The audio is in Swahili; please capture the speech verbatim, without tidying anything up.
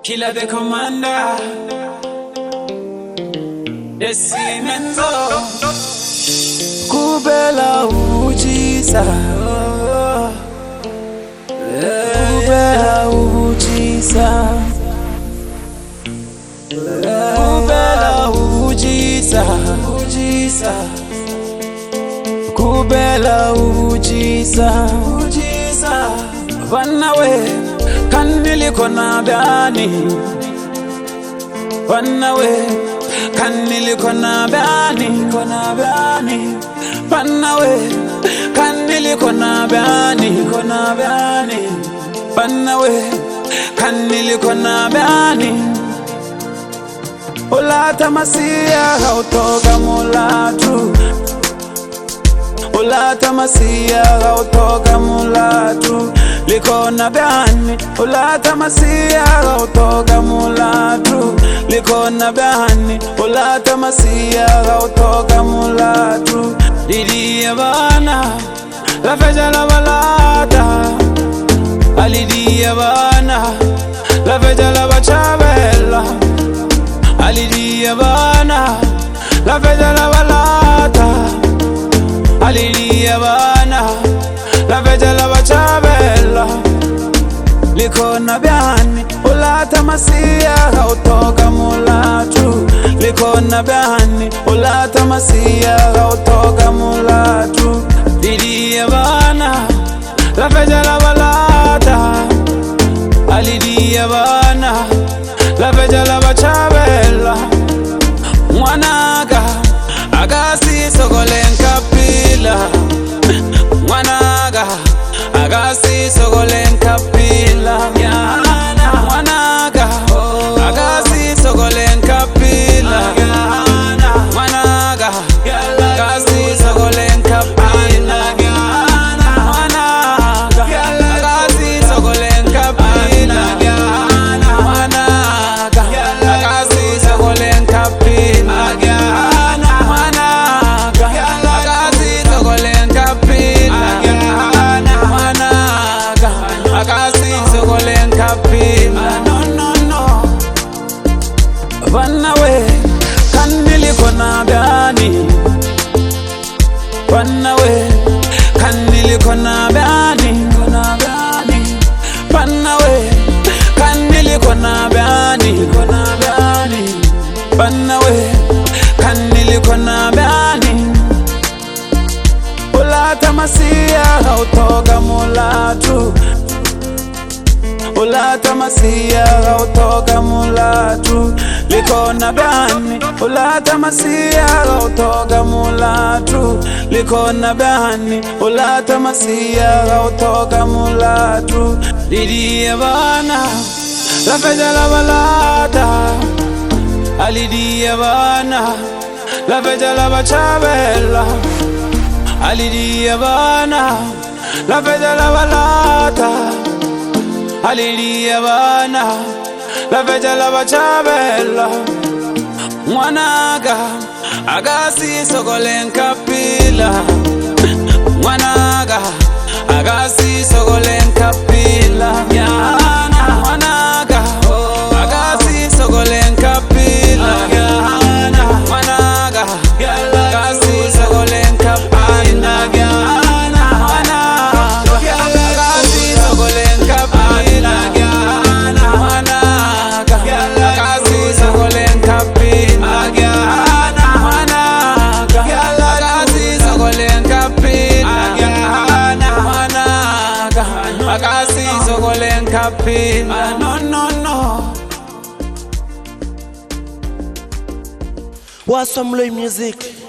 Killer the commander, the Simenzo. Kubela ujisa, Kubela ujisa, Kubela ujisa, ujisa, Kubela ujisa, ujisa. Wanawe kanili kona bani, wanawe kanili kona bani, kona bani. Wanawe kanili kona bani, kona bani. Wanawe kanili kona bani. Olata masia hautoga mulatu, Olata masia hautoga mulatu. Likona bani, Olata masia hautoga mulatu. Likona bani, Olata masia hautoga mulatu. Didi abana, la feja la balada. Alidi abana, la feja la bachabella. Alidi abana, la feja la balada. Alidi abana, la feja la bachabella. Likona bani, Olata masia hautoga mulatu. Likona bani, Olata masia hautoga mulatu. Didi abana, la feja la balada. Alidi abana, la feja la bachabella. Mwanaga agasi sogolen kapila. Mwanaga agasi sogolen kapila. Yana mwanaga agasi sogolen kapila. Mwanaga agasi sogolen kapila. Mwanaga agasi sogolen kapila. Mwanaga agasi sogolen kapila. Mwanaga agasi sogolen kapila. Mwanaga agasi sogolen kapila. No no no. Wanawe kanili kona bani, wanawe kanili kona bani, kona bani. Wanawe kanili kona bani, kona bani. Wanawe kanili kona bani. Olata masia hautoga mulatu, Olata masia hautoga mulatu. Likona bani, Olata masia hautoga mulatu. Likona bani, Olata masia hautoga mulatu. Didi abana, la feja la balada. Alidi abana, la feja la bachabella. Alidi abana, la feja la balada. Alidi abana, la feja la bachabella. Mwanaga agasi sogolen kapila. Mwanaga agasi sogolen kapila. Yana mwanaga agasi sogolen kapila. Yana mwanaga agasi sogolen kapila. Yana mwanaga agasi sogolen kapila. Yana mwanaga agasi sogolen kapila. Yana mwanaga agasi sogolen kapila. Yana mwanaga agasi sogolen kapila. No no no. Wasomloy music.